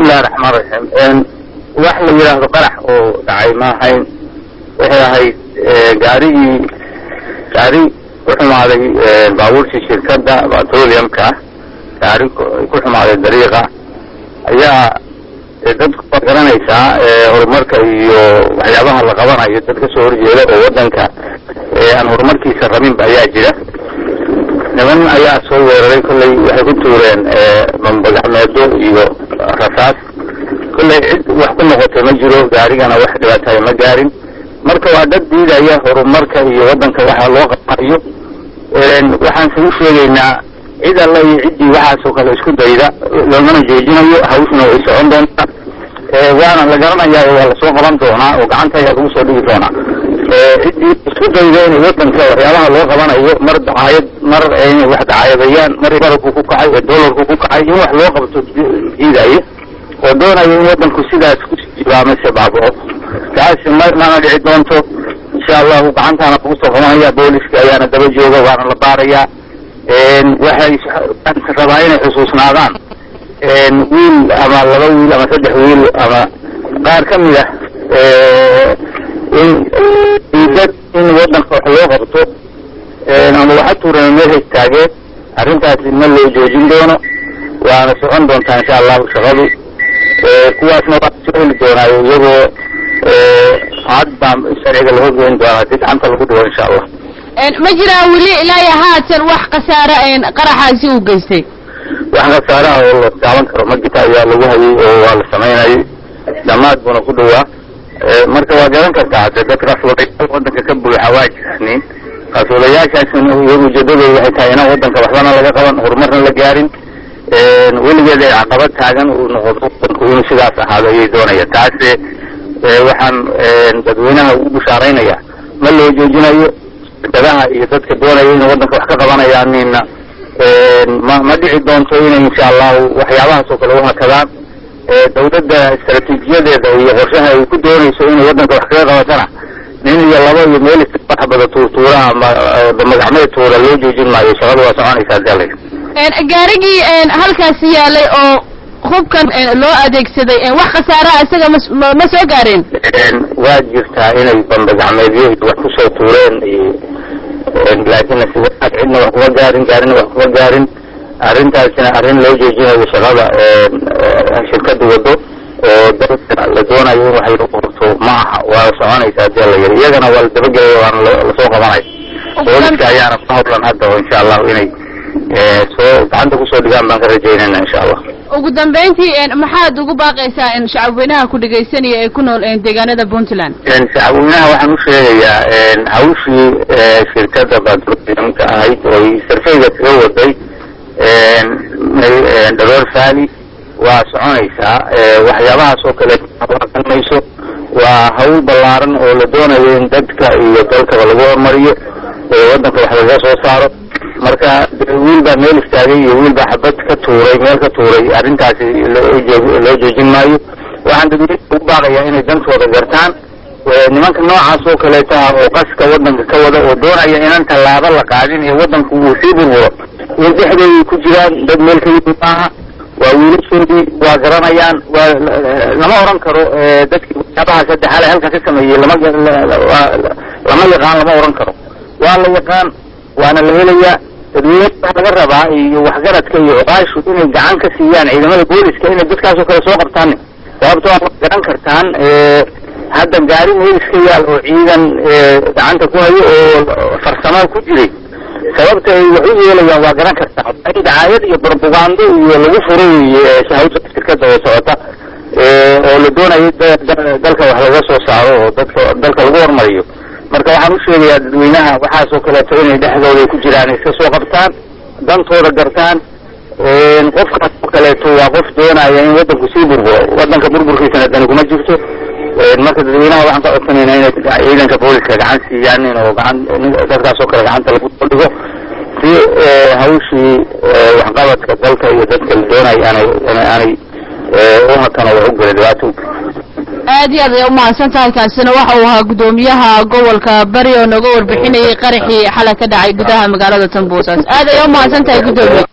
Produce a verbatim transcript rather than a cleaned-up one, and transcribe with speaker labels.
Speaker 1: الله الرحمن الرحيم واحد يراه قرح او دعي ما هين وهي gaarigii gaari ku xumaaday baabuurtii shirkadda petroleumka gaari ku xumaaday dariiqa ayaa dadku garanaysaa horumarka iyo waxyaabaha la qabanayo dadka soo horjeeda oo wadanka aan horumarkiisa rabin ayaa jira niman ayaa soo weeraray kullay waxay ku tuureen bambagaxmeedo iyo rasaas kullay cid wax ku noqotay ma jiro gaarigana wax dhibaatay ma gaarin marka waa dad diidaya horumarka iyo wadanka waxa loo qabanayo een waxaan soo sheegaynaa cid alla iyo cidii waxa soo kale isku dayda loona jeedinayo hawsna ay socon doonta ee waana la garanayaa oo la soo qaban doonaa oo gacanta ay ugu soo dhigi doonaa ee cidii isku dayda in wadanka waxyaabaha loo qabanayo mar daayad mar ay wax daayadayaan mar barku ku kacay ee doolarku ku kacay in wax loo qabto diidayo oo doonayo in wadanku sidaas ku jibaamay sababo kaas ma ma dhici doonto insha Allah gacantana ku soo qabanaya booliska ayaana daba jooga waana la baaraya een waxay rabaa inay xusuusnaadaan een wiil ama laba wiil ama saddex wiil ama qaar kamid ah ee in dad in wadanka loo qabto een ama waxa tuuran meel istaageed arrintaas ma loo joojin doono waana socon doontaa insha Allah shaqadu ee kuwaasna waa soo doonaayo iyagoo عاد الشرعي اللي هو بين دواتك عن طلبه إن شاء الله.
Speaker 2: ما جرى ولي لا يهاتر وح قسارة إن قرح زيو جيسي.
Speaker 1: وح قسارة والله تعاون كرم مجتها يا لوها والله سمعنا أي دمات بنا كلها مركب واجران كتاعد ذكر أصوات ودك كبوا الحواج سنين أصولياش عشان يوم جدول وحكاينا ودك وحنا لقى قوان هرمرنا لجارين ولي جد عقبات هاجن ونقطة نكون سلاس هذا يدونا يتعسى waxaan dadweynaha ugu bushaaraynaya ma loo joojinayo dadaha iyo dadka doonaya in wadanka wax ka qabanayaan inna ma dhici doonto in insha Allah waxyaabaha soo kale waxa kadaan dawladda istaraatiijiyadeeda iyo qorshaha ay ku doonayso in wadanka wax ka qabatana nin iyo laba iyo meel wax bada tuurtuura ama magacmeed tuura loo joojin maayo shaqadu waa soconaysaa dalay
Speaker 2: een gaarigii een halkaas yaalay oo hubkan loo adeegsaday wax khasaare asaga ma soo gaareen
Speaker 1: waa jirtaa inay bambagacmeedyo wax ku soo tuureen laakiin sidoo cidna wax kuma gaarin gaarin wax kuma gaarin arrintaasina arrin loo joojinayo shaqada shirkadda wado oo dadka la doonayo in waxay qorto ma aha waa soconaysaa dal yar iyagana waa la dabagelay waana la soo qabanay booliska ayaana ku hawlan hadda insha Allah inay soo gacanta ku soo dhigaan baan ka rajaynaynaa insha Allah
Speaker 2: ugu dambeyntii maxaad ugu baaqaysaa in shacabweynaha ku dhageysanaya ay ku nool deegaanada Puntland
Speaker 1: in shacabweynaha waxaan u sheegayaa in hawshii shirkadda petroleumka ahayd oo sarfeyga ka waday in Dollar Valley waa soconaysaa waxyaabaha soo kale qabanayso waa hawl ballaaran oo la doonayo in dadka iyo dalka lagu hormariyo wadanka wax laga soo saaro marka wiil baa meel istaagay iyo wiil baa xabad ka tuuray meel ka tuuray arrintaasi loo joojin maayo waxaan dadweynaha u baaqayaa inay dantooda gartaan nimanka noocaas oo kaleeta oo qaska wadanka ka wada oo doonaya inaan tallaabo la qaadin ee wadanku uu sii burburo in dhexdeeda ku jiraan dad meel ka yimid maaha waa wiilashoodii waa garanayaan waa lama oran karo dadkii waxyaabaha saddex hal halka ka sameeyey lama lama yaqaan lama oran karo waa la yaqaan waana la helayaa dadweynaha laga rabaa iyo waxgaradka iyo oqaashu inay gacan ka siiyaan ciidamada booliska inay dadkaas oo kale soo qabtaan sababtoo ah garan kartaan hadda gaari meel iska yaal oo ciidan gacanta ku hayo oo farsamo ku jiray sababta ay wax u yeelayaan waa garan kartaa in dacaayad iyo propaganda iyo lagu furay shahawada shirkadda oo socota oo la doonayo dalka wax laga soo saaro oo dadka dalka lagu hormariyo marka waxaan u sheegayaa dadweynaha waxa soo kale inay dhexdooda ku jiraan iska soo qabtaan dantooda gartaan een qofka kale waa qof doonaya in wadanku sii burburo wadanka burburkiisana dan kuma jirto een marka dadweynaha waxaan ka codsanaynaa inay ciidanka booliska gacan siiyaan oo gacan dadkaas oo kale gacanta lagu dhigo si hawshii waxqabadka dalka iyo dadka la doonaya aanay aanay oo hakana wax u galay dhibaato
Speaker 2: aad iyo aad ay u mahadsantahay kaasina waxa uu ahaa gudoomiyaha gobolka Bari oo naga warbixinayay qaraxii xalay ka dhacay gudaha magaalada Tanboosas aad ay u mahadsantahay gudoomiye